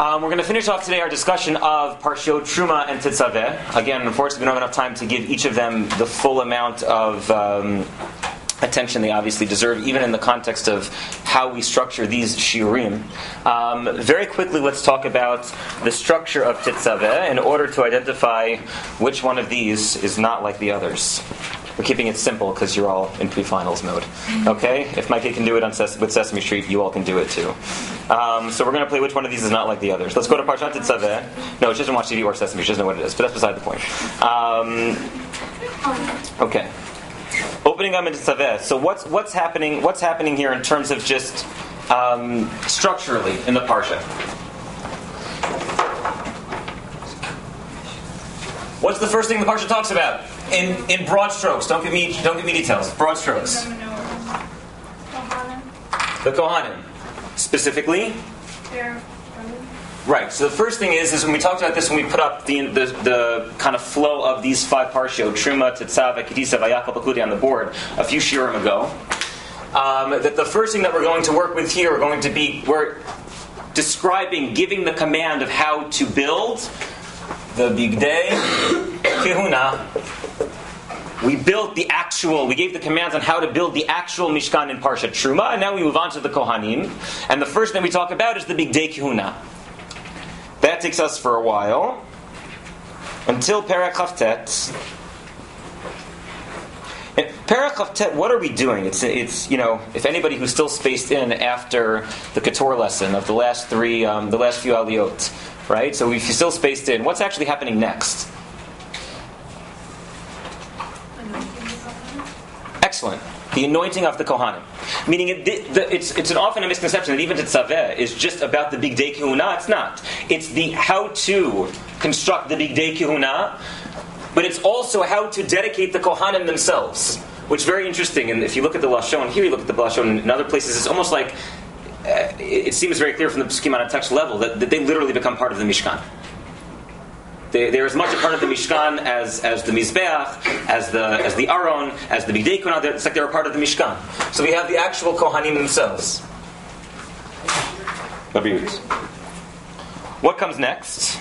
We're going to finish off today our discussion of Parshiot Truma and Tetzaveh. Again, unfortunately, we don't have enough time to give each of them the full amount of attention they obviously deserve, even in the context of how we structure these shiurim. Very quickly, let's talk about the structure of Tetzaveh in order to identify which one of these is not like the others. We're keeping it simple because you're all in pre-finals mode. Okay? If Mikey can do it with Sesame Street, you all can do it too. So we're going to play which one of these is not like the others. Let's go to Parshat Tetzaveh. No, she doesn't watch TV or Sesame. She doesn't know what it is, but that's beside the point. Okay. Opening up into Tetzaveh. So what's happening? What's happening here in terms of just structurally in the parsha? What's the first thing the parsha talks about? In broad strokes. Don't give me details. Broad strokes. The Kohanim. Specifically? Right. So the first thing is when we talked about this, when we put up the kind of flow of these five parshiot, Truma, Tetzaveh, Kitisa, Vayakal, Pekudi on the board a few shiurim ago, that the first thing that we're going to work with here, we're describing, giving the command of how to build the Bigdei Kehuna. We gave the commands on how to build the actual Mishkan in Parshat Truma, and now we move on to the Kohanim. And the first thing we talk about is the Bigdei Kehuna. That takes us for a while, until Perek Chavtet. And Perek Chavtet, what are we doing? It's if anybody who's still spaced in after the Ketor lesson of the last few aliyot, right? So if you're still spaced in, what's actually happening next? Excellent. The anointing of the Kohanim. Meaning it's often a misconception that even Tetzaveh is just about the Bigdei Kehuna. It's not. It's the how to construct the Bigdei Kehuna, but it's also how to dedicate the Kohanim themselves, which is very interesting. And if you look at the Lashon here, you look at the Lashon in other places, it's almost like it seems very clear from the Pesukim on a text level that they literally become part of the Mishkan. They're as much a part of the Mishkan as the Mizbeach, as the Aron, as the Bigdei Kehuna. It's like they're a part of the Mishkan. So we have the actual Kohanim themselves. What comes next?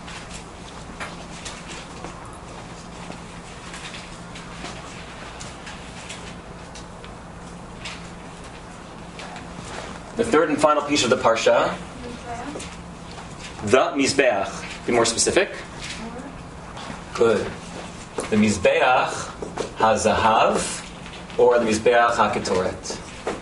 The third and final piece of the Parsha. The Mizbeach. Be more specific. Good. The Mizbeach HaZahav or the Mizbeach HaKetoret.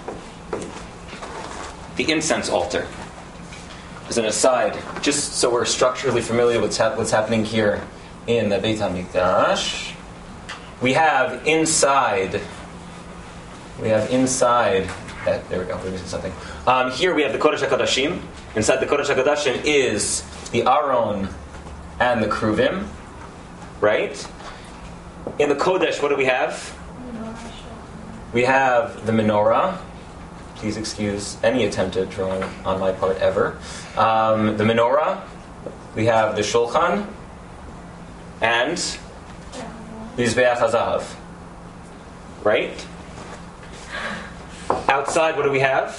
The incense altar. As an aside, just so we're structurally familiar with what's happening here in the Beit HaMikdash, we have inside. There we go. We're missing something. Here we have the Kodesh HaKodashim. Inside the Kodesh HaKodashim is the Aron and the Kruvim. Right? In the Kodesh, what do we have? We have the menorah. Please excuse any attempt at drawing on my part ever. The menorah. We have the Shulchan. And the Mizbeach HaZahav. Right? Outside, what do we have?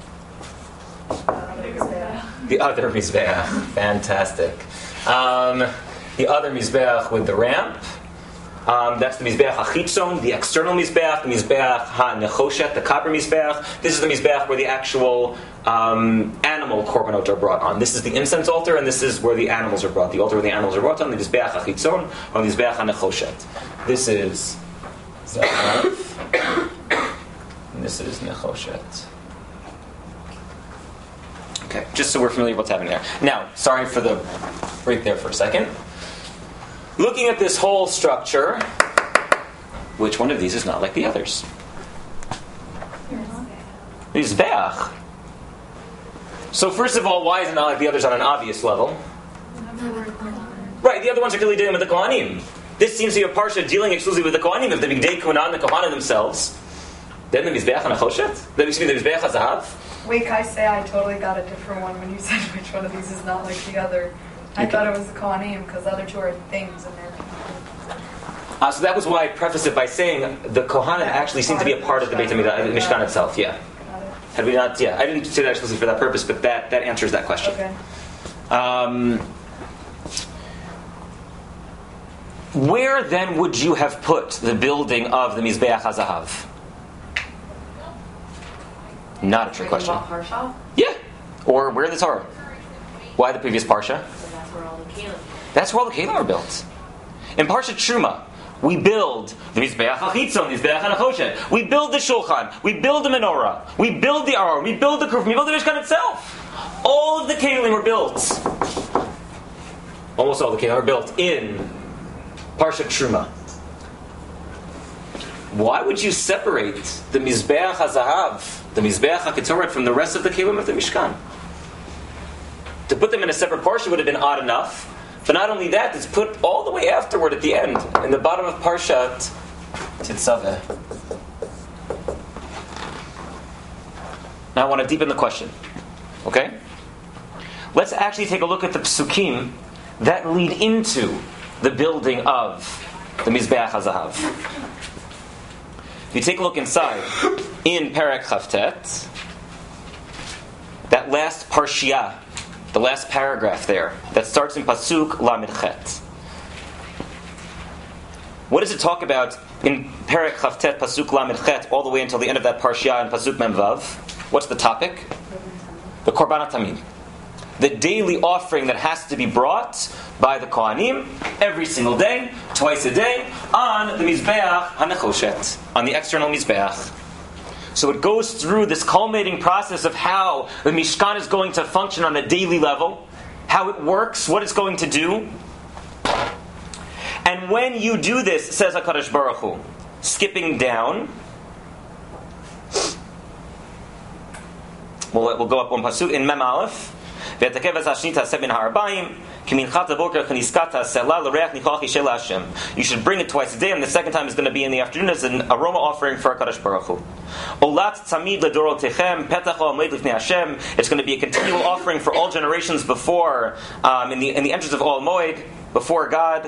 The other Mizbeach. Fantastic. The other Mizbeach with the ramp. That's the Mizbeach HaChitzon, the external Mizbeach, the Mizbeach HaNechoshet, the copper Mizbeach. This is the Mizbeach where the actual animal korbanot are brought on. This is the incense altar, and this is where the animals are brought. The altar where the animals are brought on, the Mizbeach HaChitzon, or the Mizbeach HaNechoshet. This is Zahav, and this is Nechoshet. Okay, just so we're familiar with what's happening there. Now, sorry for the break there for a second. Looking at this whole structure, which one of these is not like the others? Mizbeach. So first of all, why is it not like the others on an obvious level? Right, the other ones are clearly dealing with the Kohanim. This seems to be a parsha dealing exclusively with the Kohanim, of the Bigdei Kehuna and the Kohanim themselves. Then the Mizbeach HaNechoshet? Then the Mizbeach HaZahav? Wait, can I say I totally got a different one when you said which one of these is not like the other? I thought it was the Kohanim, because the other two are things, and they're... So that was why I prefaced it by saying the Kohanim actually seem to be a part of the Beit HaMikdash, Mishkan itself, yeah. Had we not, yeah, I didn't say that explicitly for that purpose, but that answers that question. Okay. Where then would you have put the building of the Mizbeach HaZahav? Not a trick question. Parsha? Yeah. Or where in the Torah? Why the previous Parsha? So that's where all the Kalim. That's where all the Kalim are built. In Parsha Truma, we build the Mizbeach HaChitzon, the Mizbeach HaNechoshet. We build the Shulchan. We build the Menorah. We build the Aron. We build the Kruvim. We build the Mishkan itself. All of the Kalim are built. Almost all the Kalim are built in Parsha Truma. Why would you separate the Mizbeach HaZahav, the Mizbeach HaKetoret, from the rest of the Kalim of the Mishkan? To put them in a separate Parsha would have been odd enough. But not only that, it's put all the way afterward at the end, in the bottom of Parshat Tetzaveh. Now I want to deepen the question. Okay? Let's actually take a look at the psukim that lead into the building of the Mizbeach HaZahav. If you take a look inside, in Perek Chavtet, that last Parshiah, the last paragraph there, that starts in Pasuk Lamed Chet. What does it talk about in Perek Chavtet, Pasuk Lamed Chet, all the way until the end of that Parshiah in Pasuk Mem Vav? What's the topic? The Korban HaTamid. The daily offering that has to be brought by the Kohanim every single day, twice a day, on the Mizbeach HaNechoshet, on the external Mizbeach. So it goes through this culminating process of how the Mishkan is going to function on a daily level, how it works, what it's going to do. And when you do this, says HaKadosh Baruch Hu, skipping down, we'll go up one pasuk in Mem Aleph. You should bring it twice a day, and the second time is going to be in the afternoon as an aroma offering for HaKadosh Baruch Hu. It's going to be a continual offering for all generations before, in the entrance of Ol Moed, before God,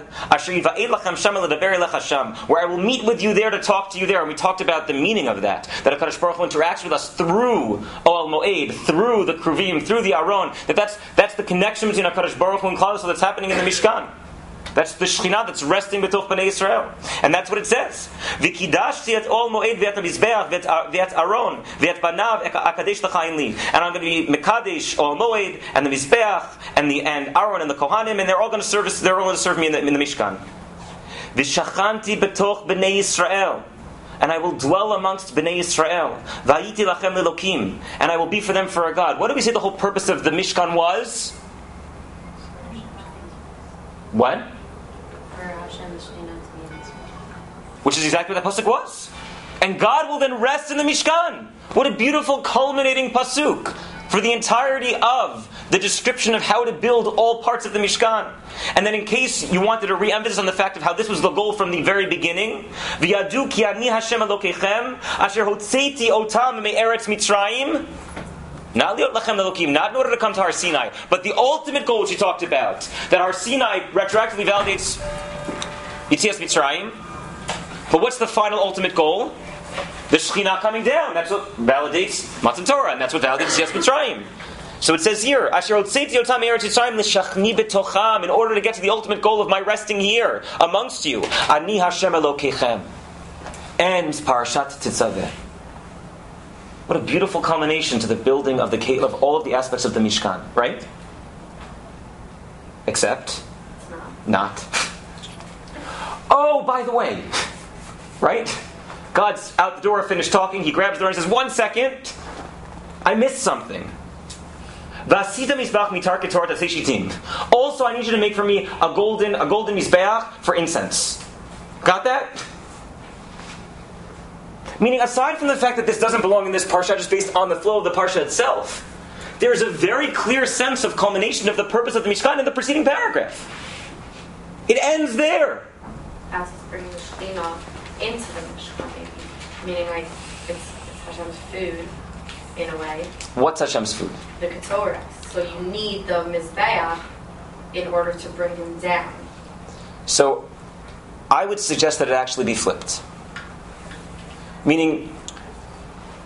where I will meet with you there to talk to you there. And we talked about the meaning of that HaKadosh Baruch Hu interacts with us through Ol Moed, through the Kruvim, through the Aron. That's the connection between HaKadosh Baruch Hu and Klal Yisrael that's happening in the Mishkan. That's the Shekhinah that's resting b'toch Bnei Yisrael. And that's what it says. V'kidashti et Ol Moed v'et HaMizbeach v'et Aron v'et Banav akadesh l'chayin li. And I'm going to be Mekadesh Ol Moed and the Mizbeach and Aron and the Kohanim, and they're all going to serve me in the Mishkan. V'shachanti b'toch Bnei Yisrael. And I will dwell amongst Bnei Yisrael. V'ayiti lachem l'Elokim. And I will be for them for a God. What do we say the whole purpose of the Mishkan was? What? Which is exactly what that pasuk was. And God will then rest in the Mishkan. What a beautiful culminating pasuk for the entirety of the description of how to build all parts of the Mishkan. And then in case you wanted to re-emphasize on the fact of how this was the goal from the very beginning, V'yadu ki ani Hashem Elokechem asher hotzeiti otam me'eretz Mitzrayim. Not liot lachem elokim, not in order to come to Har Sinai, but the ultimate goal which he talked about, that Har Sinai retroactively validates Yitzias Mitzrayim. But what's the final ultimate goal? The Shekhinah coming down. That's what validates Matan Torah, and that's what validates Yitzias Mitzrayim. So it says here, Asher hotzeiti otam me'eretz Mitzrayim l'shachni b'tocham, in order to get to the ultimate goal of my resting here amongst you. Ani Hashem Elokechem. Ends Parashat Tetzaveh. What a beautiful culmination to the building of of all of the aspects of the Mishkan, right? Except not. Oh, by the way, right? God's out the door, finished talking. He grabs the door and says, 1 second, I missed something. Also, I need you to make for me a golden mizbeach for incense. Got that? Meaning, aside from the fact that this doesn't belong in this parsha, just based on the flow of the parsha itself, there is a very clear sense of culmination of the purpose of the Mishkan in the preceding paragraph. It ends there. As it's bringing the Shekhinah into the Mishkan, meaning like it's Hashem's food in a way. What's Hashem's food? The Ketorah. So you need the Mizbeach in order to bring him down. So, I would suggest that it actually be flipped. Meaning,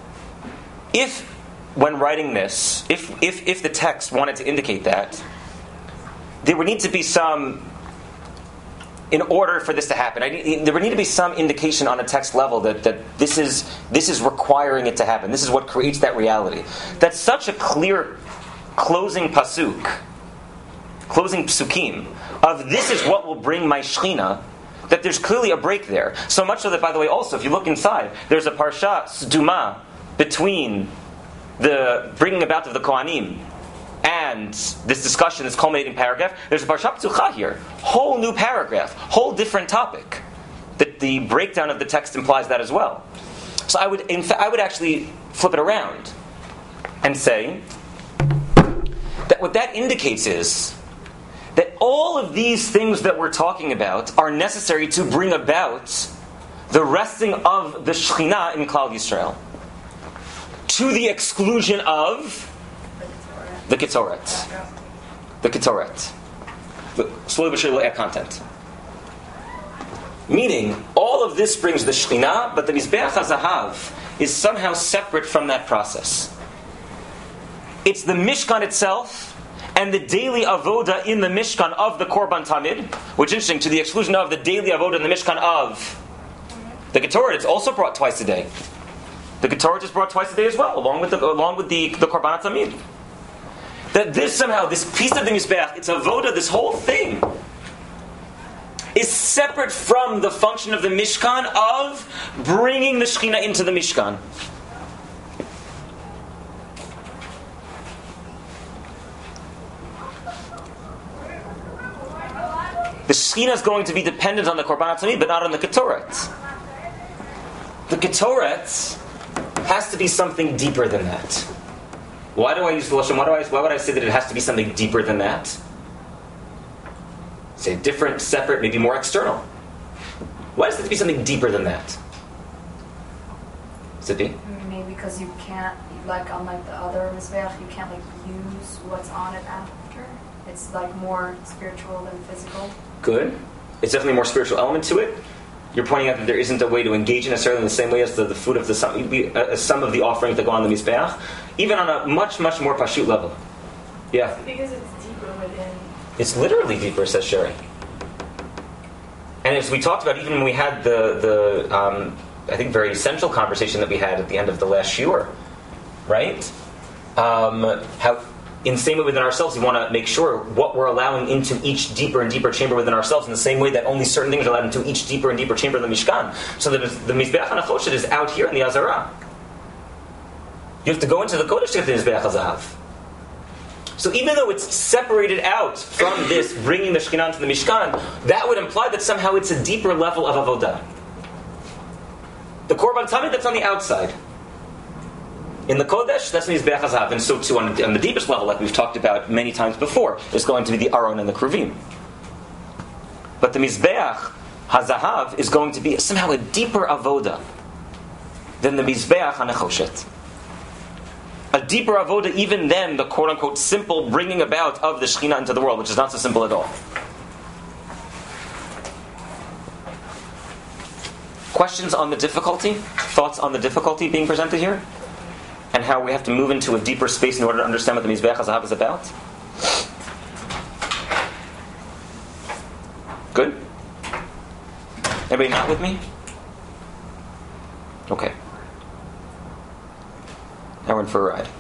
if when writing this, if the text wanted to indicate that, there would need to be some, in order for this to happen, there would need to be some indication on a text level that this is requiring it to happen. This is what creates that reality. That's such a clear closing pasuk, closing psukim, of this is what will bring my Shechina, that there's clearly a break there. So much so that, by the way, also, if you look inside, there's a parsha, Sduma, between the bringing about of the Kohanim and this discussion, this culminating paragraph. There's a parsha p'tucha here, whole new paragraph, whole different topic. That the breakdown of the text implies that as well. So I would actually flip it around and say that what that indicates is that all of these things that we're talking about are necessary to bring about the resting of the Shekhinah in Klal Yisrael, to the exclusion of the Ketzoret. The Ketzoret. Slowly but surely we'll add content. Meaning, all of this brings the Shekhinah, but the Mizbeach HaZahav is somehow separate from that process. It's the Mishkan itself and the daily avoda in the Mishkan of the Korban Tamid, which is interesting, to the exclusion of the daily avoda in the Mishkan of the Ketoret. It's also brought twice a day. The Ketoret is brought twice a day as well, along with the Korban Tamid. That this somehow, this piece of the Mizbeach, it's avoda, this whole thing, is separate from the function of the Mishkan of bringing the Shekhinah into the Mishkan. The Shekhinah is going to be dependent on the Korban HaTamid, but not on the Ketoret. The Ketoret has to be something deeper than that. Why do I use the Lashon? Why would I say that it has to be something deeper than that? Say different, separate, maybe more external. Why does it have to be something deeper than that? Siddhi? Maybe because you can't, like unlike the other Mizbeach, you can't like use what's on it after. It's like more spiritual than physical. Good. It's definitely a more spiritual element to it. You're pointing out that there isn't a way to engage in necessarily in the same way as the food of the some of the offerings that go on the Mizbeach, even on a much, much more pashut level. Yeah? Because it's deeper within. It's literally deeper, says Sherry. And as we talked about, even when we had the I think very essential conversation that we had at the end of the last shiur, right? How in the same way within ourselves, we want to make sure what we're allowing into each deeper and deeper chamber within ourselves, in the same way that only certain things are allowed into each deeper and deeper chamber of the Mishkan. So that the Mizbeach HaNechoshet is out here in the Azara. You have to go into the Kodesh to get the Mizbeach HaZahav. So even though it's separated out from this bringing the Shekhinah into the Mishkan, that would imply that somehow it's a deeper level of Avodah. The Korban Tamid, that's on the outside. In the Kodesh, that's the Mizbeach HaZahav. And so too, on the deepest level, like we've talked about many times before, is going to be the Aron and the Kruvim. But the Mizbeach HaZahav is going to be somehow a deeper avoda than the Mizbeach HaNechoshet. A deeper avoda even than the quote-unquote simple bringing about of the Shekhinah into the world, which is not so simple at all. Questions on the difficulty? Thoughts on the difficulty being presented here? And how we have to move into a deeper space in order to understand what the Mizbeach HaZahav is about? Good? Everybody not with me? Okay. Now we're in for a ride.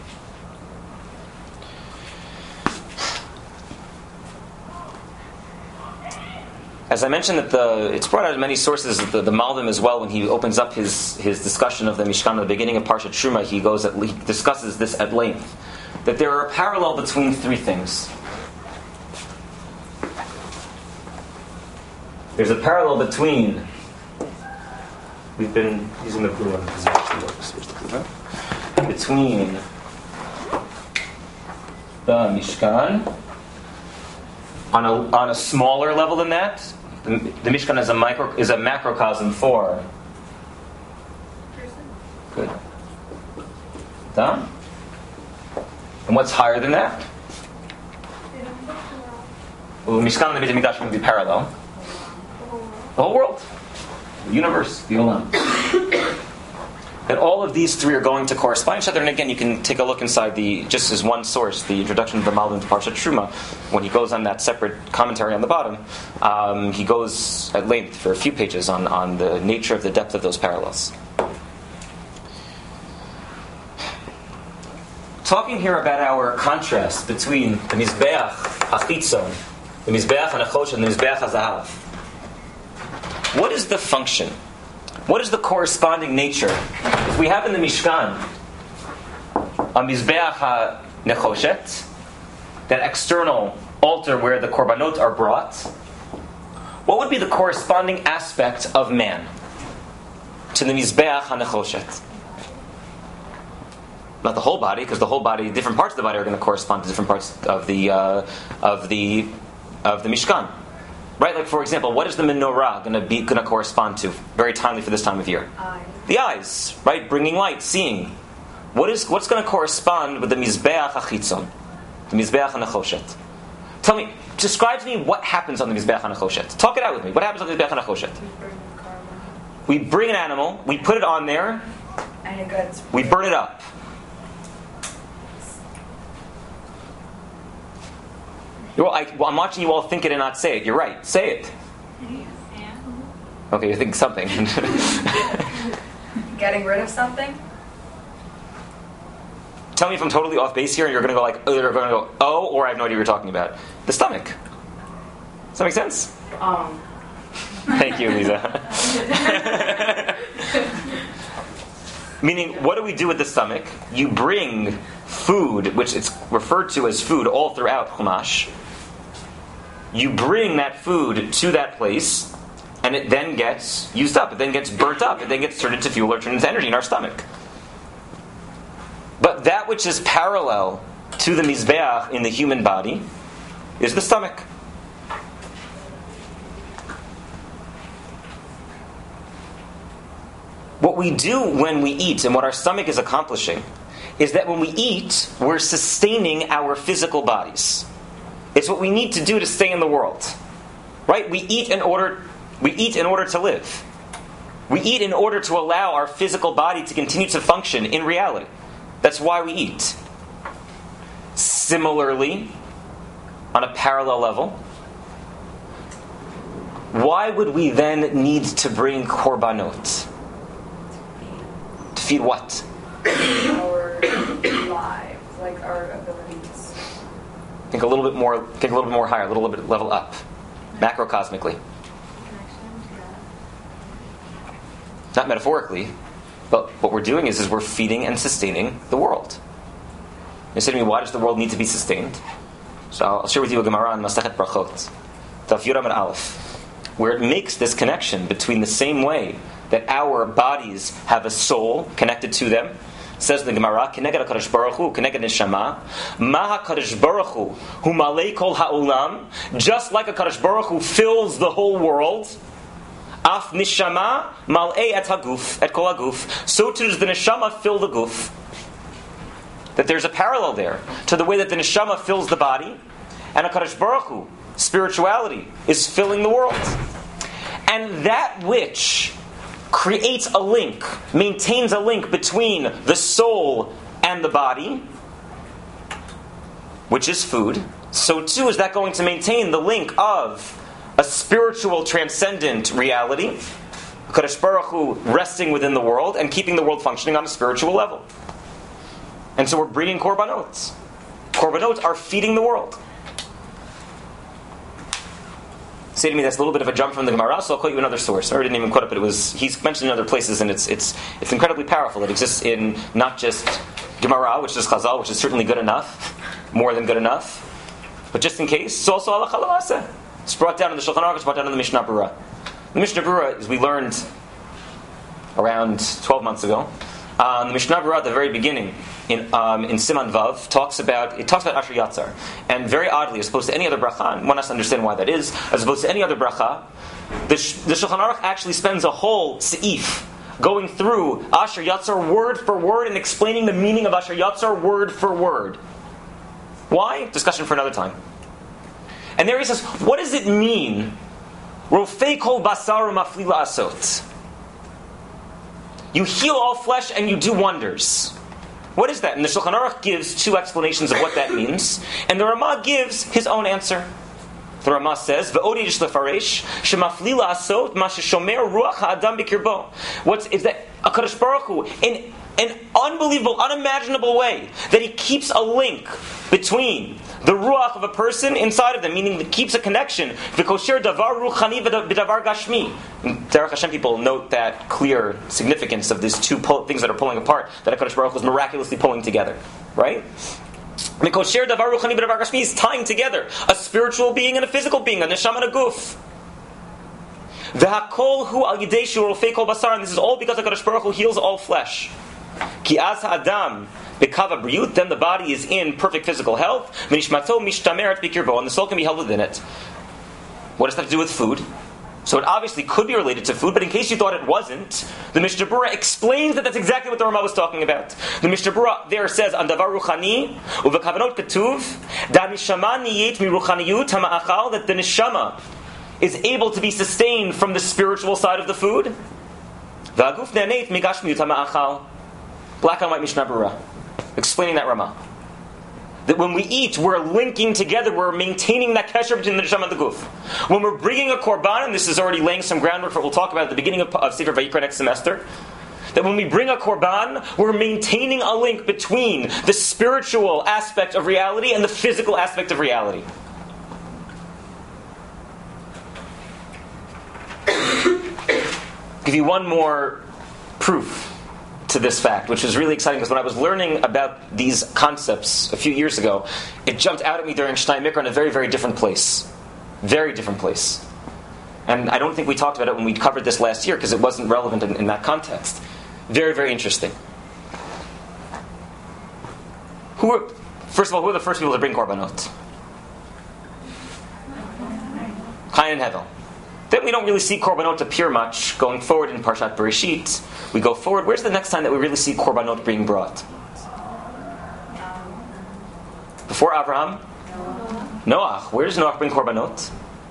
As I mentioned, that it's brought out in many sources, the Malbim as well, when he opens up his discussion of the Mishkan at the beginning of Parshat Truma, he discusses this at length, that there are a parallel between three things. There's a parallel between, we've been using the blue one because it actually works. Where's the blue one? Between the Mishkan, on a smaller level than that, the Mishkan is a macrocosm for. Good. Done. And what's higher than that? Well, the Mishkan and the Beit HaMikdash would be parallel. The whole world, the universe, the Olam. that all of these three are going to correspond to each other. And again, you can take a look inside just as one source, the introduction of the Malbim to Parshat Truma. When he goes on that separate commentary on the bottom, he goes at length for a few pages on the nature of the depth of those parallels. Talking here about our contrast between the Mizbeach HaChitzon, the Mizbeach HaNechoshet, and the Mizbeach HaZahav. What is the function? What is the corresponding nature? If we have in the Mishkan a Mizbeach HaNechoshet, that external altar where the korbanot are brought, what would be the corresponding aspect of man to the Mizbeach HaNechoshet? Not the whole body, because the whole body, different parts of the body are going to correspond to different parts of the Mishkan. Right? Like, for example, what is the menorah going to correspond to? Very timely for this time of year. Eyes. The eyes, right? Bringing light, seeing. What's going to correspond with the Mizbeach HaChitzon? The Mizbeach HaNechoshet. Tell me, describe to me what happens on the Mizbeach HaNechoshet. Talk it out with me. What happens on the Mizbeach HaNechoshet? We bring an animal, we put it on there, And it gets we burn it up. I'm watching you all think it and not say it. You're right. Say it. Okay, you're thinking something. getting rid of something. Tell me if I'm totally off base here and you're going to go like, you're going to go, oh, or I have no idea what you're talking about. The stomach. Does that make sense? Thank you, Lisa. Meaning, what do we do with the stomach? You bring food, which it's referred to as food all throughout Chumash. You bring that food to that place, and it then gets used up. It then gets burnt up. It then gets turned into fuel or turned into energy in our stomach. But that which is parallel to the Mizbeach in the human body is the stomach. What we do when we eat and what our stomach is accomplishing is that when we eat, we're sustaining our physical bodies. It's what we need to do to stay in the world. Right? We eat in order to live. We eat in order to allow our physical body to continue to function in reality. That's why we eat. Similarly, on a parallel level, why would we then need to bring korbanot? To feed what? Our lives, like our abilities. Think a little bit more higher, a little bit level up. Macrocosmically. Not metaphorically, but what we're doing is we're feeding and sustaining the world. You say to me, why does the world need to be sustained? So I'll share with you a Gemara on Masechet Brachot, Daf Yud Amud Aleph, where it makes this connection between the same way that our bodies have a soul connected to them. It says in the Gemara, Keneged HaKadosh Baruch Hu, Keneged Neshama, Ma HaKadosh Baruch Hu, Hu Malei Kol HaOlam, just like HaKadosh Baruch Hu fills the whole world, Af Neshama Malei Et HaGuf, Et Kol HaGuf, so too does the Neshama fill the Guf. That there's a parallel there to the way that the Neshama fills the body, and HaKadosh Baruch Hu, spirituality, is filling the world. And that which creates a link, maintains a link between the soul and the body, which is food, so too is that going to maintain the link of a spiritual transcendent reality, HaKadosh Baruch Hu resting within the world and keeping the world functioning on a spiritual level. And so we're bringing korbanot. Korbanot are feeding the world. Say to me, that's a little bit of a jump from the Gemara, so I'll quote you another source. I already didn't even quote it, but he's mentioned in other places, and it's incredibly powerful. It exists in not just Gemara, which is Chazal, which is certainly good enough, more than good enough, but just in case, it's also Halacha L'Maaseh. It's brought down in the Shulchan Aruch, it's brought down in the Mishnah Berurah. The Mishnah Berurah, as we learned around 12 months ago, the Mishnah Berurah at the very beginning in Siman Vav talks about Asher Yatzar, and very oddly, as opposed to any other bracha, and one has to understand why that is. As opposed to any other bracha, the Shulchan Aruch actually spends a whole seif going through Asher Yatzar word for word and explaining the meaning of Asher Yatzar word for word. Why? Discussion for another time. And there he says, what does it mean? Rofei kol basar mafli la'asot. You heal all flesh and you do wonders. What is that? And the Shulchan Aruch gives two explanations of what that means, and the Ramah gives his own answer. The Ramah says, "Ve'odi yish lefaresh shemafli la'asot ma sheshomer ruach ha'adam b'kirbo." What is that? HaKadosh Baruch Hu, in an unbelievable, unimaginable way, that He keeps a link between the ruach of a person inside of them, meaning that keeps a connection. V'kosher davar ruchani v'davar gashmi. Derech Hashem people note that clear significance of these two things that are pulling apart, that HaKadosh Baruch Hu is miraculously pulling together. Right? Mikosher davar ruchani v'davar gashmi is tying together a spiritual being and a physical being, a neshama and a guf. V'hakol hu al yidei shurofei kol basar, and this is all because HaKadosh Baruch Hu heals all flesh. Ki az ha'adam b'kava briut, then the body is in perfect physical health. V'nishmato mishtameret b'kirbo, and the soul can be held within it. What does that have to do with food? So it obviously could be related to food, but in case you thought it wasn't, the Mishnah Berurah explains that that's exactly what the Ramah was talking about. The Mishnah Berurah there says, "An davar ruchani uvekavanot katuv da neshama niyet miruchaniyut hama'achal," that the neshama is able to be sustained from the spiritual side of the food. V'aguf ne'aneit migashmiyut hama'achal. Black and white Mishnah Berurah explaining that Ramah. That when we eat, we're linking together, we're maintaining that kesher between the neshama and the guf. When we're bringing a korban, and this is already laying some groundwork for what we'll talk about at the beginning of Sefer Vayikra next semester, that when we bring a korban, we're maintaining a link between the spiritual aspect of reality and the physical aspect of reality. I'll give you one more proof to this fact, which is really exciting, because when I was learning about these concepts a few years ago, it jumped out at me during Shnai Mikra in a very, very different place. Very different place. And I don't think we talked about it when we covered this last year, because it wasn't relevant in that context. Very, very interesting. First of all, who are the first people to bring korbanot? Cain and Hevel. Then we don't really see korbanot appear much going forward in Parshat Bereshit. We go forward. Where's the next time that we really see korbanot being brought? Before Abraham? Noach. Where does Noach bring korbanot?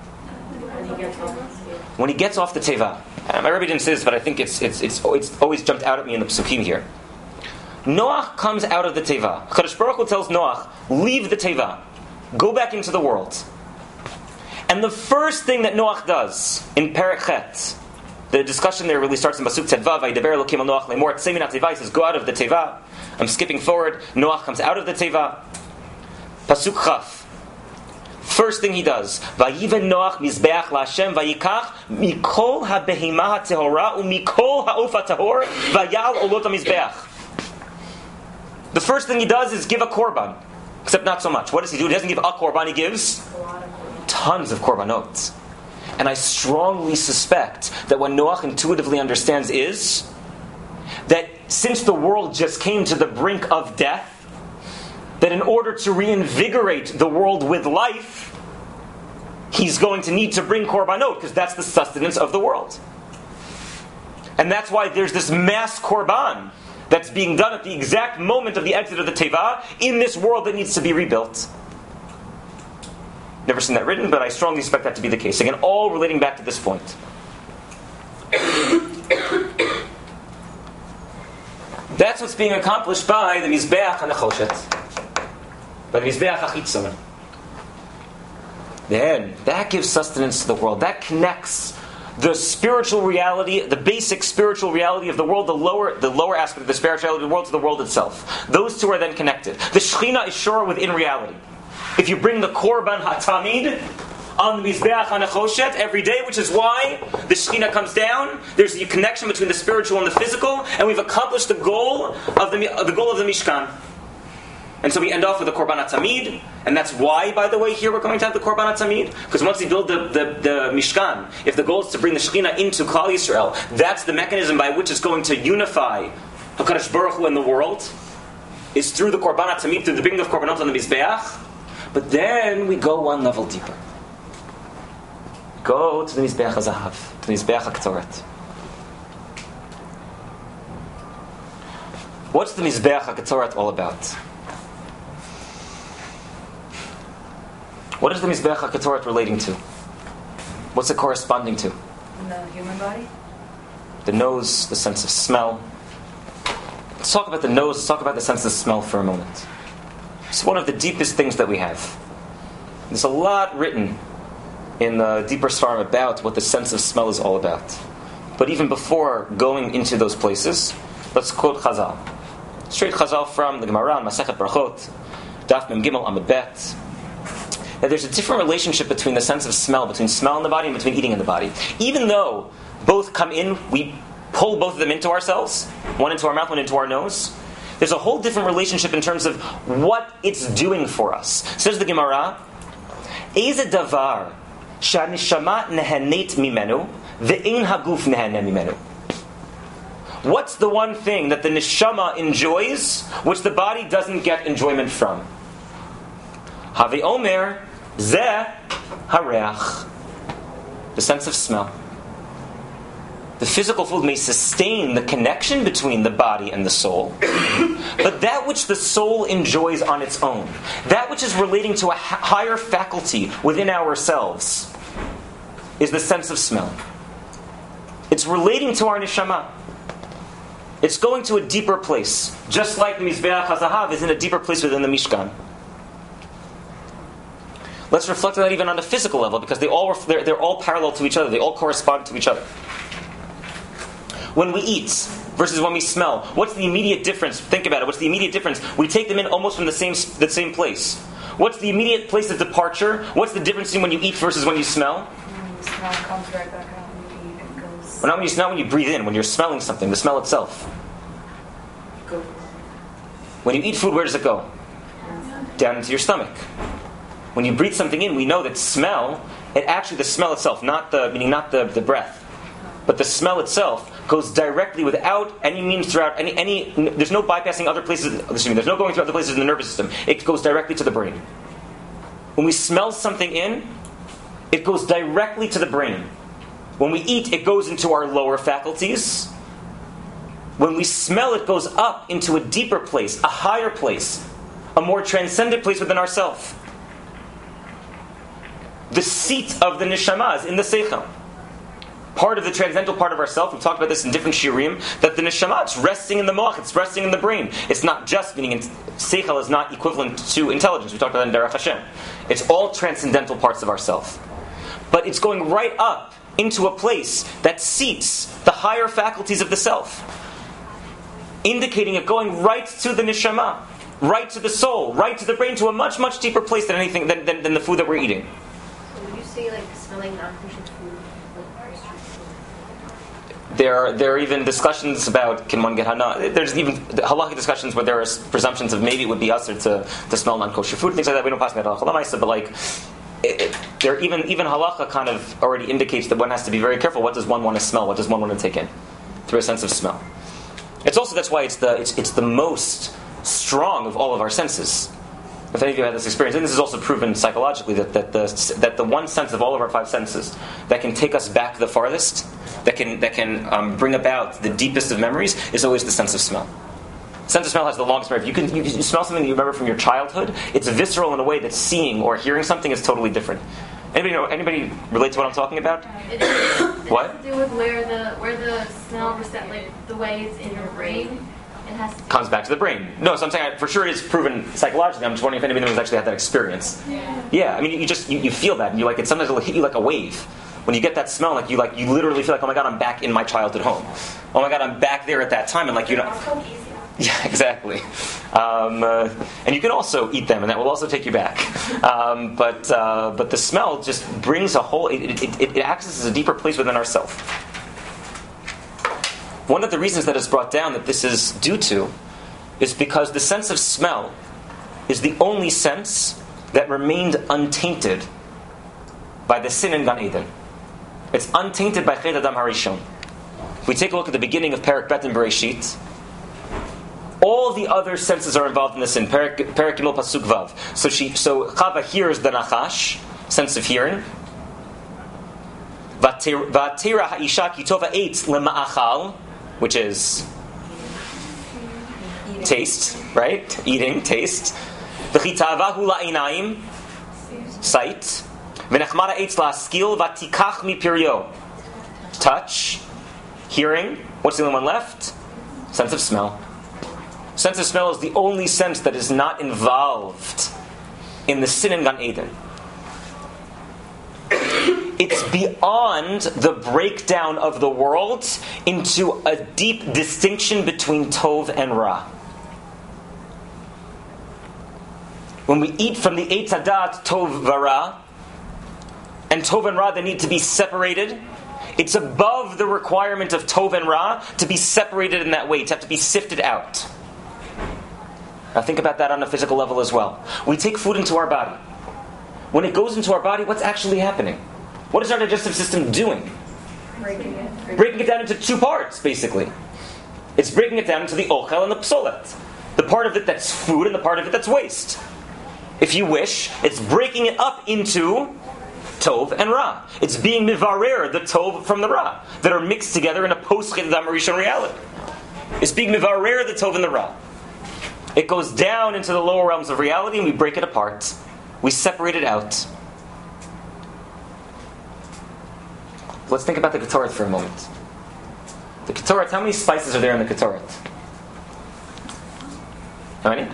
When he gets off the teva. My Rebbe didn't say this, but I think it's always jumped out at me in the Pesukim here. Noach comes out of the teva. Kadosh Baruch Hu tells Noach, leave the teva. Go back into the world. And the first thing that Noach does in Perek Chet, the discussion there really starts in Pasuk Tzedvav, Vayidaber Elokim al Noach lemor tzei min ha-teva, he says, go out of the teva. I'm skipping forward. Noach comes out of the teva. Pasuk Chaf. First thing he does, Vayiven Noach mizbeach laHashem vayikach mikol ha-behima ha-tehora umikol ha'of ha-tahor vayal olot ha-mizbeach. The first thing he does is give a korban. Except not so much. What does he do? He doesn't give a korban, he gives tons of korbanot. And I strongly suspect that what Noach intuitively understands is that since the world just came to the brink of death, that in order to reinvigorate the world with life, he's going to need to bring korbanot, because that's the sustenance of the world. And that's why there's this mass korban that's being done at the exact moment of the exit of the teva in this world that needs to be rebuilt. Never seen that written, but I strongly suspect that to be the case. Again, all relating back to this point. That's what's being accomplished by the Mizbeach HaNechoshet. By the Mizbeach HaChitzon. Then, that gives sustenance to the world. That connects the spiritual reality, the basic spiritual reality of the world, the lower aspect of the spirituality of the world, to the world itself. Those two are then connected. The Shekhinah is sure within reality. If you bring the Korban HaTamid on the Mizbeach HaNechoshet every day, which is why the Shekhinah comes down, there's a connection between the spiritual and the physical, and we've accomplished the goal of the Mishkan. And so we end off with the Korban HaTamid, and that's why, by the way, here we're going to have the Korban HaTamid, because once we build the Mishkan, if the goal is to bring the Shekhinah into Klal Yisrael, that's the mechanism by which it's going to unify HaKadosh Baruch Hu in the world, is through the Korban HaTamid, through the bringing of Korbanot on the Mizbeach. But then we go one level deeper. Go to the Mizbeach HaZahav, to the Mizbeach HaKetoret. What's the Mizbeach HaKetoret all about? What is the Mizbeach HaKetoret relating to? What's it corresponding to? In the human body? The nose, the sense of smell, Let's talk about the nose, let's talk about the sense of smell for a moment. It's one of the deepest things that we have. There's a lot written in the deeper Sfarim about what the sense of smell is all about. But even before going into those places, let's quote Chazal. Straight Chazal from the Gemara, Masechet Brachot, Daf Mem Gimel Amud Bet. That there's a different relationship between the sense of smell, between smell in the body and between eating in the body. Even though both come in, we pull both of them into ourselves, one into our mouth, one into our nose. There's a whole different relationship in terms of what it's doing for us. Says the Gemara, Eze davar shanishama nehenet mimenu ve'ein haguf nehene mimenu. What's the one thing that the neshama enjoys, which the body doesn't get enjoyment from? Have omer zeh hareach, the sense of smell. The physical food may sustain the connection between the body and the soul, but that which the soul enjoys on its own, that which is relating to a higher faculty within ourselves, is the sense of smell. It's relating to our neshama. It's going to a deeper place, just like the Mizbeach HaZahav is in a deeper place within the Mishkan. Let's reflect on that even on a physical level, because they're all parallel to each other. They all correspond to each other. When we eat versus when we smell, what's the immediate difference? Think about it. What's the immediate difference? We take them in almost from the same place. What's the immediate place of departure? What's the difference in when you eat versus when you smell? When you smell, it comes right back out. When you eat, it goes. Well, not when you smell, when you breathe in, when you're smelling something, the smell itself. Go. When you eat food, where does it go? Down into your stomach. When you breathe something in, we know that smell, the smell itself, not the breath, but the smell itself goes directly without any means throughout any. There's no bypassing other places. There's no going through other places in the nervous system. It goes directly to the brain. When we smell something in, it goes directly to the brain. When we eat, it goes into our lower faculties. When we smell, it goes up into a deeper place, a higher place, a more transcendent place within ourselves. The seat of the neshama is in the seichel. Part of the transcendental part of ourself, we've talked about this in different shiurim, that the neshama, it's resting in the moach, it's resting in the brain. It's not just, meaning seichel is not equivalent to intelligence. We talked about that in Derech Hashem. It's all transcendental parts of ourself. But it's going right up into a place that seats the higher faculties of the self, indicating it going right to the neshama, right to the soul, right to the brain, to a much, much deeper place than anything than the food that we're eating. So would you say like smelling non-kosher food? There are even discussions about can one get hana. There's even halachic discussions where there are presumptions of maybe it would be usher to smell non-kosher food, things like that. We don't pass that halacha l'maisa, but like there even halacha kind of already indicates that one has to be very careful. What does one want to smell? What does one want to take in through a sense of smell? It's also that's why it's the most strong of all of our senses. If any of you had this experience, and this is also proven psychologically that the one sense of all of our five senses that can take us back the farthest, that can bring about the deepest of memories, is always the sense of smell. Sense of smell has the longest memory. You can smell something that you remember from your childhood. It's visceral in a way that seeing or hearing something is totally different. Anybody relate to what I'm talking about? What? It has to do with where the smell like the way it's in your brain. It has to comes back to the brain. No, so I'm saying for sure it is proven psychologically. I'm just wondering if anybody has actually had that experience. Yeah, I mean you feel that, and you like it. Sometimes it'll hit you like a wave when you get that smell. You literally feel like, oh my god, I'm back in my childhood home. Oh my god, I'm back there at that time, and yeah, exactly. And you can also eat them, and that will also take you back. But the smell just brings a whole. It accesses a deeper place within ourselves. One of the reasons that it's brought down that this is due to is because the sense of smell is the only sense that remained untainted by the sin in Gan Eden. It's untainted by Chet Adam Harishon. If we take a look at the beginning of Perek Bet in Bereshit, all the other senses are involved in the sin. Perek Gimel Pasuk Vav. So Chava hears the Nachash, sense of hearing. Vatera ha'isha kitova eitz lema'achal, which is taste, right? Eating, taste. V'chitavahu la'inayim, sight. V'nechmara eitz la'askil v'tikach mipiryo, touch, hearing. What's the only one left? Sense of smell. Sense of smell is the only sense that is not involved in the sin in Gan Eden. It's beyond the breakdown of the world into a deep distinction between Tov and Ra. When we eat from the Eitz Hadat, Tov V'Ra, and Tov and Ra, they need to be separated. It's above the requirement of Tov and Ra to be separated in that way, to have to be sifted out. Now think about that on a physical level as well. We take food into our body. When it goes into our body, what's actually happening? What is our digestive system doing? Breaking it. Breaking it down into two parts, basically. It's breaking it down into the ochel and the psolet. The part of it that's food and the part of it that's waste. If you wish, it's breaking it up into Tov and Ra. It's being mivarer, the Tov from the Ra, that are mixed together in a post-Chedam Rishon reality. It's being mivarer, the Tov and the Ra. It goes down into the lower realms of reality and we break it apart. We separate it out. Let's think about the Ketoret for a moment. The Ketoret, how many spices are there in the Ketoret? How many?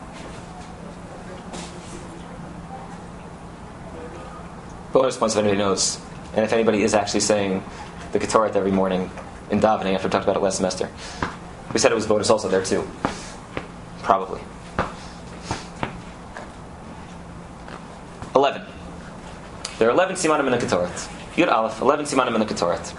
Bonus points if anybody knows. And if anybody is actually saying the Ketoret every morning in davening after we talked about it last semester. We said it was bonus also there too. Probably. 11. There are 11 simanim in the Ketoret. Yud Aleph, 11 simanim in the Ketoret.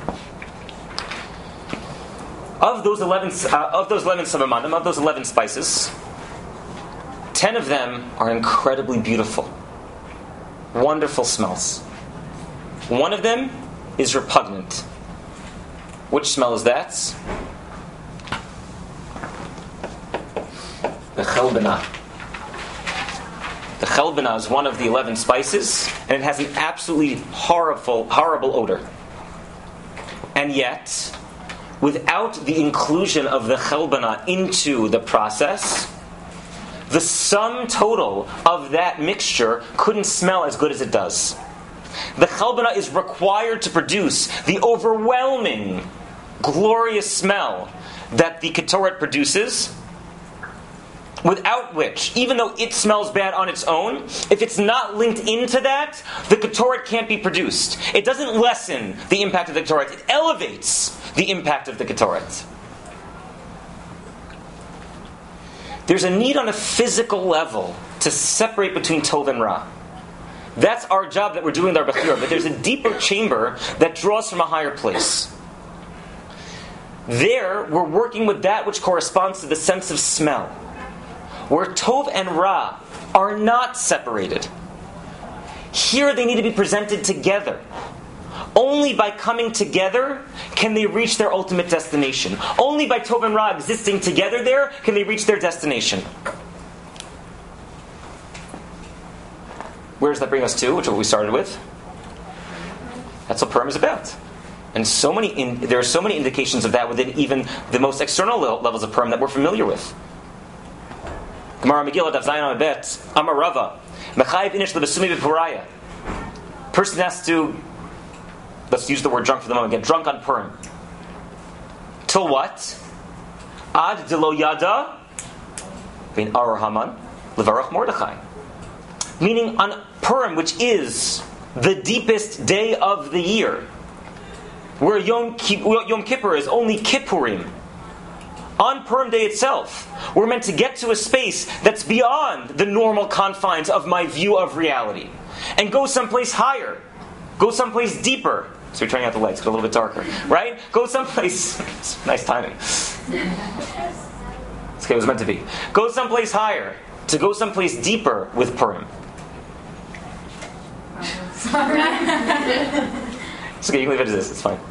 Of those 11 samanim, of those 11 spices, 10 of them are incredibly beautiful. Wonderful smells. One of them is repugnant. Which smell is that? The chelbana. The chelbana is one of the 11 spices, and it has an absolutely horrible odor. And yet, without the inclusion of the chelbana into the process, the sum total of that mixture couldn't smell as good as it does. The chelbana is required to produce the overwhelming, glorious smell that the Ketoret produces, without which, even though it smells bad on its own, if it's not linked into that, the Ketoret can't be produced. It doesn't lessen the impact of the Ketoret, it elevates the impact of the Ketoret. There's a need on a physical level to separate between Tov and Ra. That's our job that we're doing with our Bechira, but there's a deeper chamber that draws from a higher place. There, we're working with that which corresponds to the sense of smell, where Tov and Ra are not separated. Here they need to be presented together. Only by coming together can they reach their ultimate destination. Only by Tov and Ra existing together there can they reach their destination. Where does that bring us to? Which is what we started with. That's what Purim is about. And there are so many indications of that within even the most external levels of Purim that we're familiar with. Gemara Megillah Daf Zayin Amabet Amar Rava Mechayev Inish Lebesumi B'Puraya. Person has to, let's use the word drunk for the moment, get drunk on Purim. Till what? Ad de lo yada bein Aror Haman levarach Mordechai. Meaning on Purim, which is the deepest day of the year, where Yom Kippur is only Kippurim. On Purim day itself, we're meant to get to a space that's beyond the normal confines of my view of reality, and go someplace higher, go someplace deeper. So we're turning out the lights, get a little bit darker, right? Go someplace. Nice timing. It's okay, it was meant to be. Go someplace higher, to go someplace deeper with Purim. Sorry. It's okay, you can leave it as this, it's fine.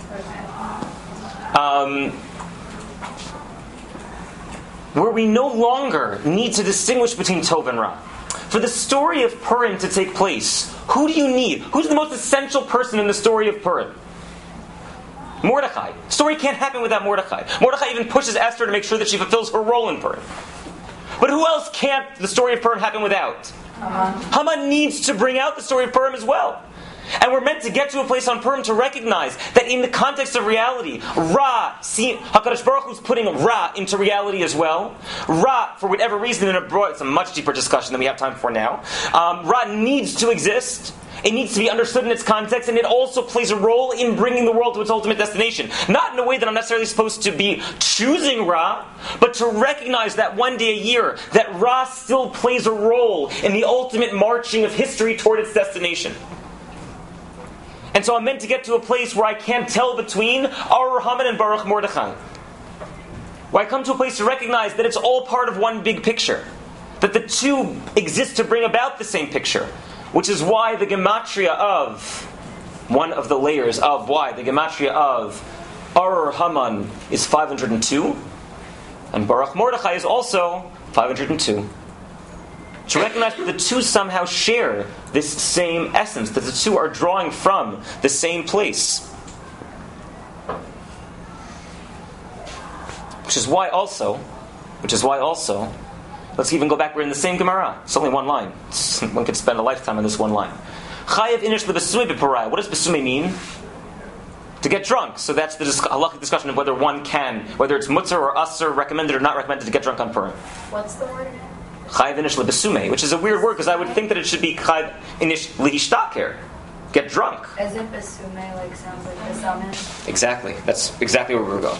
Where we no longer need to distinguish between Tov and Ra. For the story of Purim to take place, who do you need? Who's the most essential person in the story of Purim? Mordechai. The story can't happen without Mordechai. Mordechai even pushes Esther to make sure that she fulfills her role in Purim. But who else can't the story of Purim happen without? Haman needs to bring out the story of Purim as well. And we're meant to get to a place on Purim to recognize that in the context of reality, Ra, HaKadosh Baruch Hu's putting Ra into reality as well. Ra, for whatever reason, it's a much deeper discussion than we have time for now. Ra needs to exist. It needs to be understood in its context, and it also plays a role in bringing the world to its ultimate destination. Not in a way that I'm necessarily supposed to be choosing Ra, but to recognize that one day a year, that Ra still plays a role in the ultimate marching of history toward its destination. And so I'm meant to get to a place where I can't tell between Arur Haman and Baruch Mordechai. Where I come to a place to recognize that it's all part of one big picture. That the two exist to bring about the same picture. Which is why the gematria of, one of the layers of why the gematria of Arur Haman is 502, and Baruch Mordechai is also 502. To recognize that the two somehow share this same essence, that the two are drawing from the same place. Which is why also, let's even go back, we're in the same Gemara. It's only one line. One could spend a lifetime on this one line. Chayev inish lebesume b'paraya. What does besume mean? To get drunk. So that's the halachic discussion of whether one can, whether it's mutzar or asur, recommended or not recommended to get drunk on Purim. What's the word again? Chayev inish lebesume, which is a weird word because I would think that it should be chayev inish lehishtaker. Get drunk. As if besume sounds like besamen. Exactly. That's exactly where we were going.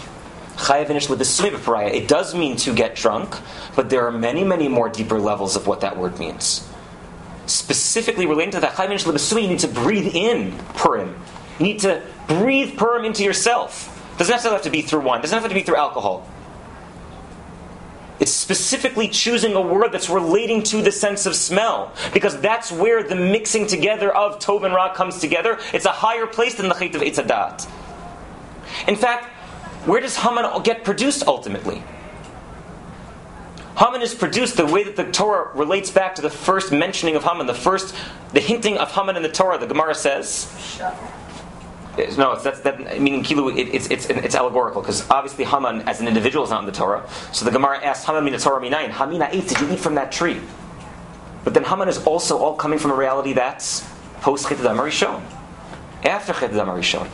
It does mean to get drunk, but there are many, many more deeper levels of what that word means. Specifically relating to that, you need to breathe in Purim. You need to breathe Purim into yourself. It doesn't necessarily have to be through wine. It doesn't have to be through alcohol. It's specifically choosing a word that's relating to the sense of smell, because that's where the mixing together of Tov and Ra comes together. It's a higher place than the Chet of Eitz Hadat. In fact, where does Haman get produced ultimately? Haman is produced the way that the Torah relates back to the first mentioning of Haman, the hinting of Haman in the Torah. The Gemara says, no, it's allegorical, because obviously Haman as an individual is not in the Torah. So the Gemara asks, Haman mina Torah minayin? Hamina ate, did you eat from that tree? But then Haman is also all coming from a reality that's post Chet Adam Rishon, after Chet Adam Rishon.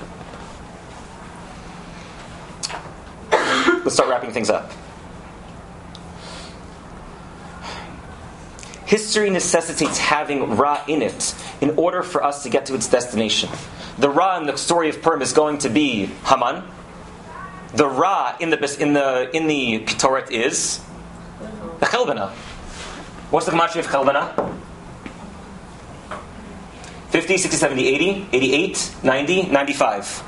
Let's start wrapping things up. History necessitates having Ra in it in order for us to get to its destination. The Ra in the story of Purim is going to be Haman. The Ra in the Ketoret is the Chelbana. What's the gematria of Chelbana? 50, 60, 70, 80, 88, 90, 95.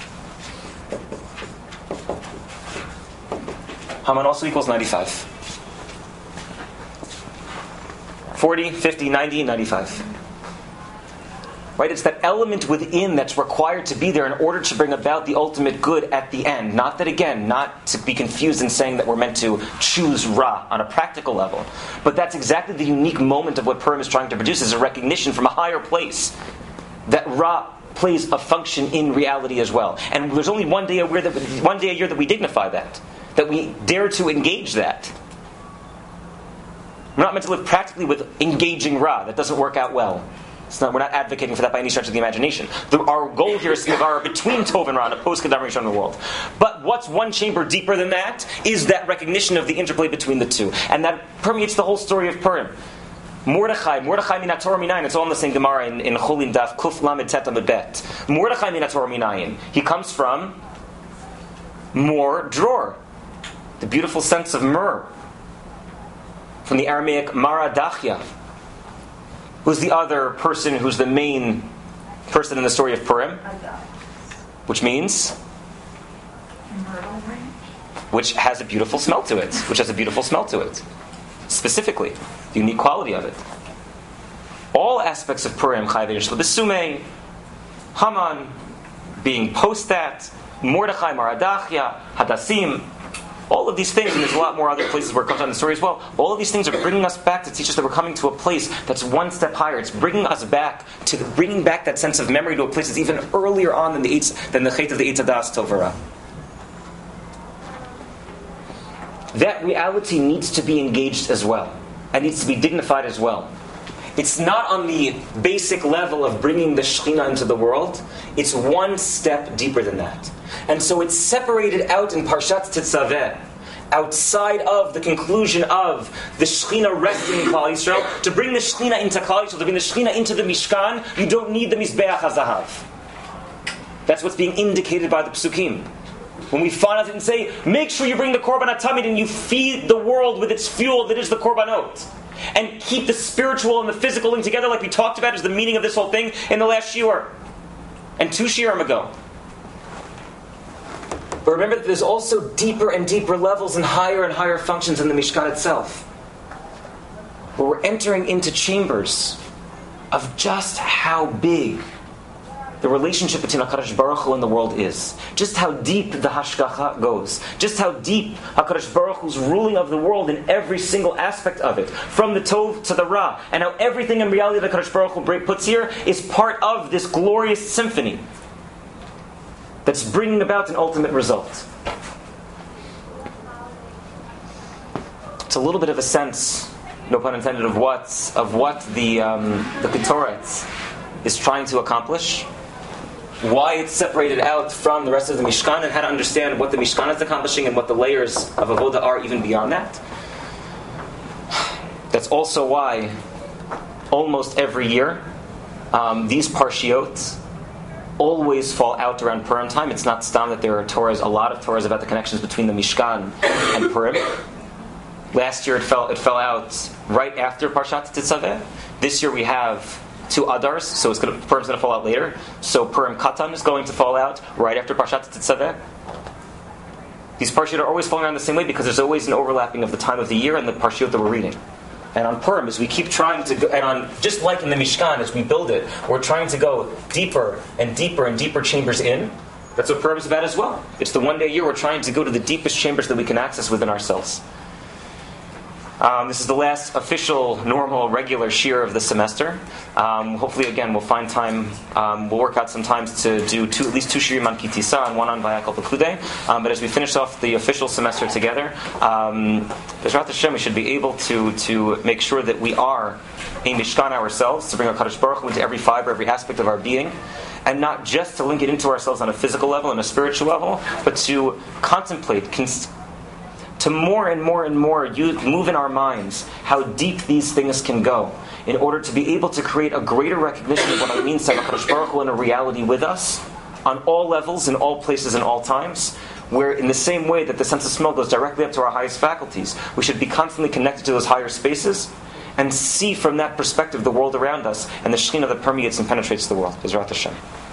Haman also equals 95. 40, 50, 90, 95. Right? It's that element within that's required to be there in order to bring about the ultimate good at the end. Not to be confused in saying that we're meant to choose Ra on a practical level. But that's exactly the unique moment of what Purim is trying to produce, is a recognition from a higher place that Ra plays a function in reality as well. And there's only one day a year that we dignify that we dare to engage that. We're not meant to live practically with engaging Ra. That doesn't work out well. We're not advocating for that by any stretch of the imagination. Our goal here is to live our between Tov and Ra in a post-Kedar Rishon world. But what's one chamber deeper than that is that recognition of the interplay between the two. And that permeates the whole story of Purim. Mordechai minat Torah minayin. It's all in the same Gemara in Chulin Daf Kuf Lamed Tet Amud Bet. Mordechai minat Torah minayin. He comes from mor dror, the beautiful sense of myrrh, from the Aramaic maradachia. Who's the other person who's the main person in the story of Purim? Which means? Which has a beautiful smell to it. Specifically, the unique quality of it. All aspects of Purim, Chayev inish lebesume, Haman being post that, Mordechai, Maradachia, Hadassim, all of these things, and there's a lot more other places where it comes out in the story as well, all of these things are bringing us back to teach us that we're coming to a place that's one step higher. It's bringing us back to bringing back that sense of memory to a place that's even earlier on than the Chet of the Eitz Hadas Tov Ra. That reality needs to be engaged as well. It needs to be dignified as well. It's not on the basic level of bringing the Shekhinah into the world. It's one step deeper than that. And so it's separated out in Parshat Tetzaveh, outside of the conclusion of the Shekhinah resting in Klal Yisrael. To bring the Shekhinah into Klal Yisrael, to bring the Shekhinah into the Mishkan, you don't need the Mizbeach HaZahav. That's what's being indicated by the Psukim. When we find out and say, make sure you bring the Korban HaTamid and you feed the world with its fuel that is the Korbanot. And keep the spiritual and the physical link together, like we talked about, is the meaning of this whole thing in the last shiur. And 2 shiurim ago. But remember that there's also deeper and deeper levels and higher functions in the Mishkan itself. Where we're entering into chambers of just how big the relationship between HaKadosh Baruch Hu and the world is. Just how deep the Hashgacha goes. Just how deep HaKadosh Baruch Hu's ruling of the world in every single aspect of it. From the Tov to the Ra. And how everything in reality that HaKadosh Baruch Hu puts here is part of this glorious symphony that's bringing about an ultimate result. It's a little bit of a sense, no pun intended, of what the Ketoret is trying to accomplish. Why it's separated out from the rest of the Mishkan, and how to understand what the Mishkan is accomplishing and what the layers of Avodah are even beyond that. That's also why almost every year these parshiot always fall out around Purim time. It's not stam that there are Torahs, a lot of Torahs about the connections between the Mishkan and Purim. Last year it fell out right after Parshat Tetzaveh. This year we have 2 Adars, so Purim's going to fall out later. So Purim Katan is going to fall out right after Parshat Tetzaveh. These parshiot are always falling around the same way because there's always an overlapping of the time of the year and the parshiot that we're reading. And on Purim, as we keep trying to go, just like in the Mishkan, as we build it, we're trying to go deeper and deeper and deeper chambers in. That's what Purim is about as well. It's the one day a year we're trying to go to the deepest chambers that we can access within ourselves. This is the last official, normal, regular shiur of the semester. Hopefully, again, we'll find time. We'll work out some times to do at least 2 shiurim on Kitisa and 1 on Vayakal Pekudei. But as we finish off the official semester together, B'ezrat Hashem, we should be able to make sure that we are a Mishkan ourselves, to bring our Kadosh Baruch Hu into every fiber, every aspect of our being, and not just to link it into ourselves on a physical level and a spiritual level, but to contemplate, to more and more and more move in our minds how deep these things can go, in order to be able to create a greater recognition of what it means to have HaKadosh Baruch Hu in a reality with us, on all levels, in all places, in all times, where in the same way that the sense of smell goes directly up to our highest faculties, we should be constantly connected to those higher spaces, and see from that perspective the world around us, and the Shekhinah that permeates and penetrates the world. B'ezrat Hashem.